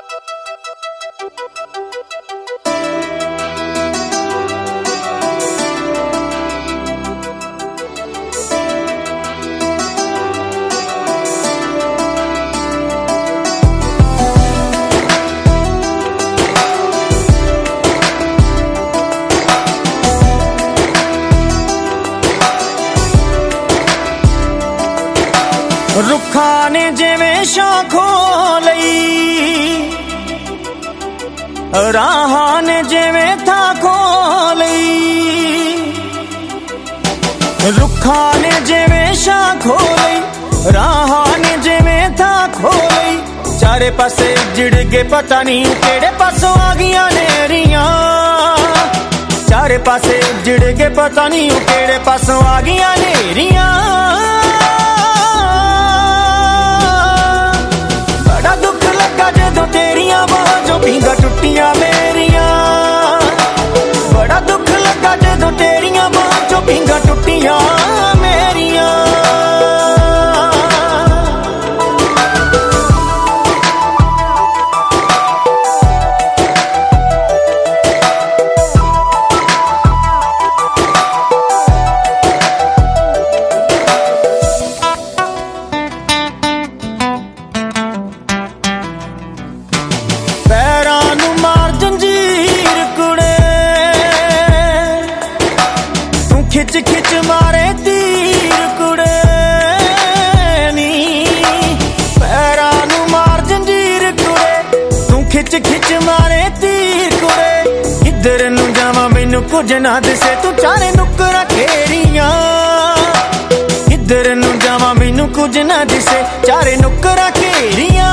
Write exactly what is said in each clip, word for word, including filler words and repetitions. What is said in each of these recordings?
रुखा ने जिवें शाखों लई, राहां ने जिवें थाखों लई। रुखा ने जिवें शाखों लई, राहां ने जिवें थाखों लई। चारे पासे जिड़ के पता नहीं केड़े पासों आ गईयां नेरियां। चारे पासे जिड़ के पता नहीं केड़े पासों आ गईयां नेरियां। तेरिया बाहों चों पींगा टुटियां मेरिया, बड़ा दुख लगा जदों तेरिया बाहों चों पींगा टुटियां मेरिया। खिच खिच मारे तीर कुड़े नी, पैरां नूं मार जंजीर कुड़े। तू खिच खिच मारे तीर कुड़े। किधर नूं जावां मैनू कुछ ना दिसे, तू चारे नुकरां घेरियां। किधर नूं जावां मैनू कुछ ना दिसे, चारे नुकरां घेरियां।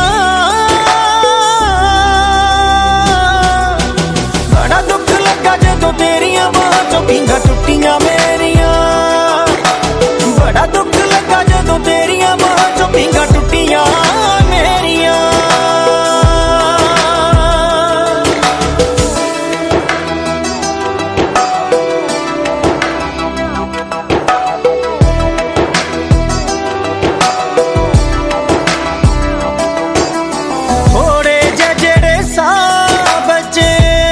बड़ा दुख लगा जदों तेरियां बाहों चों पींगा टुटियां मेरिया। बड़ा दुख लगा जदों तेरियां बाहों चों पींगा टुटियां मेरिया। थोड़े जे जेड़े सा बचे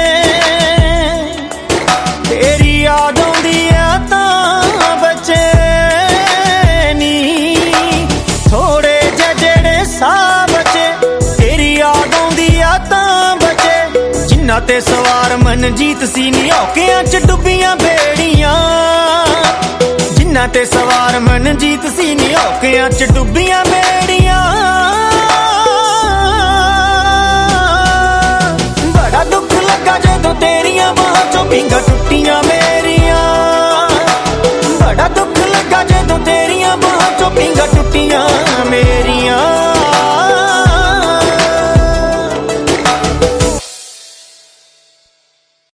तेरी याद आउंदी आ तां बचे नी। थोड़े जे जेड़े सा बचे तेरी याद आउंदी आ तां बचे। जिन्ना ते सवार मनजीत सी नी औकियां च डुबियां बेड़ियां। जिन्ना ते सवार मनजीत सी नी औकियां च डुबियां बेड़ियां। बड़ा दुख लगा जदों तेरियां बाहों चों पींगा